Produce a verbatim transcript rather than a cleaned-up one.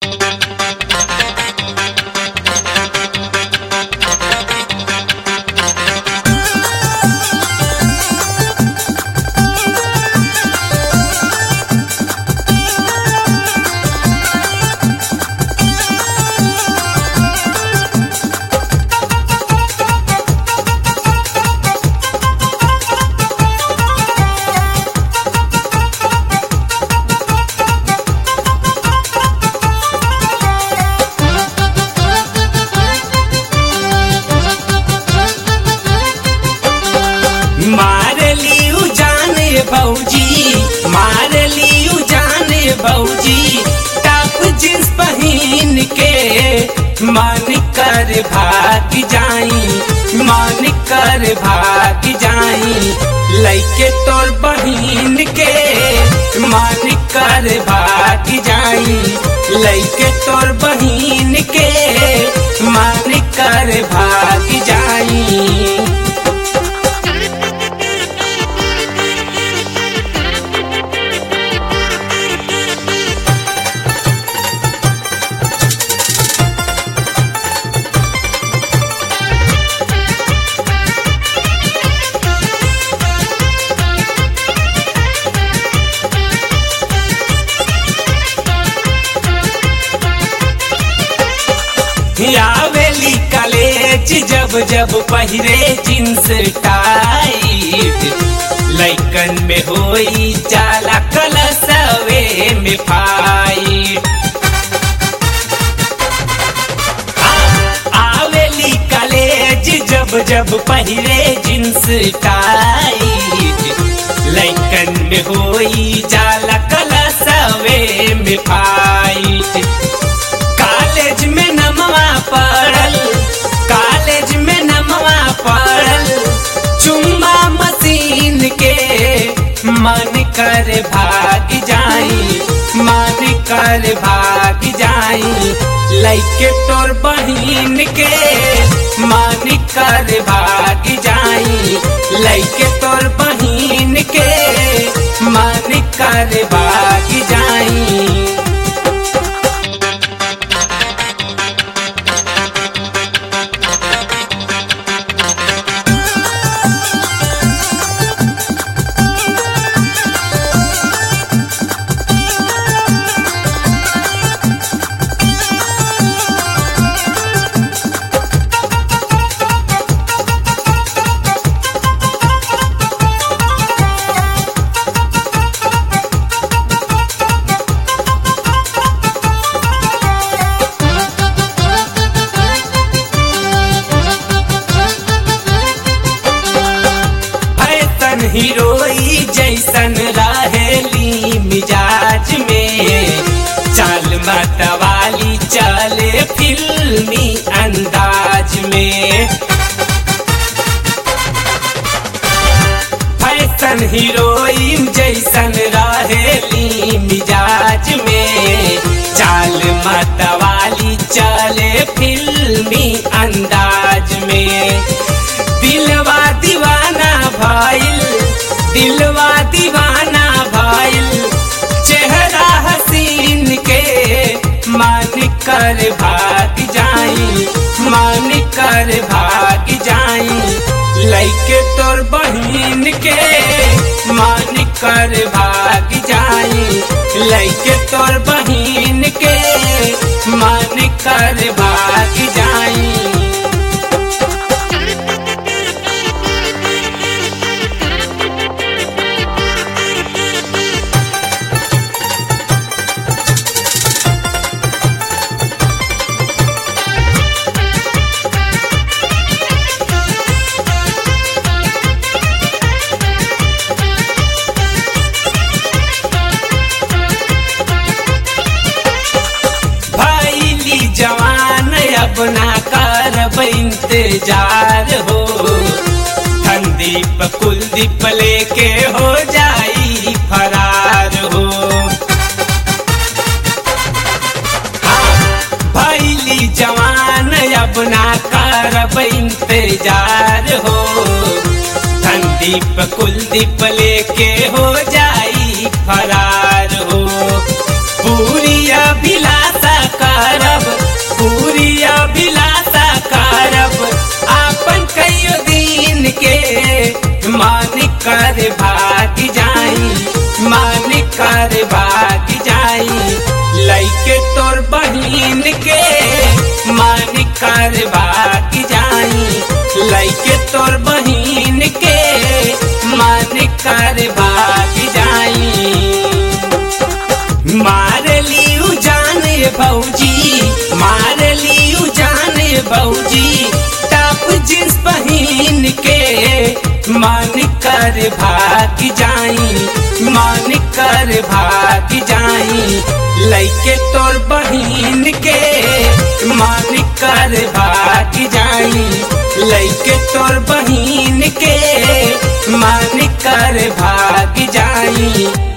भौजी मार लियू जाने भौजी टॉप जींस पहन के मन कर भाग जाई मन कर भाग जाई लइके तोर बहिन के मन कर भाग जाई लइके तोर बहिन के मन कर भाग जाई। आवेली कॉलेज जब जब पहिरे जींस टाइट लइकन में होई जाला कलसवे में फाइट। आवेली कॉलेज जब जब पहिरे जींस टाइट लइकन में होई जाला कलसवे में फाइट। कॉलेज में नमवा पड़ल कॉलेज में नमवा पड़ल चुम्मा मशीन के मन कर भाग जाई मन कर भाग जाई लइके तोर बहिन के मन कर भाग जाई लइके तोर बहिन के मन कर भाग जाई। हीरोई जैसन रहेली मिजाज में चाल मतवाली चले फिल्मी अंदाज में। फैशन हीरोइन जैसन रहेली मिजाज में चाल मतवाली चले फिल्मी अंदाज में। दिलवा दीवाना भइल दिलवा दीवाना भइल चेहरा हसीन के मन कर भाग जाई मन कर भाग जाई लइके तोर बहिन के मन कर भाग जाई लइके तोर बहिन के मन कर भाग जाई। जवान अपना करब इंतजार हो संदीप कुलदीप लेके हो जाई फरार हो। हाँ भैली जवान अपना करब इंतजार हो संदीप कुलदीप लेके हो जाई फरार हो। पूरी अभिलाषा करब पूरी अभिलाषा करब आपन कईयो दिन के मान कर भाग जाई मान कर भाग जाई लइके तोर बहिन के मान कर भाग जाई लइके तोर बहिन के मान कर भाग जाई मार लियू जाने भौजी मार लियू जाने भौजी टॉप जींस पहन के मान कर भाग जाई मान कर भाग जाई लइके तोर बहिन के मान कर भाग जाई लइके तोर बहिन के मान कर भाग जाई।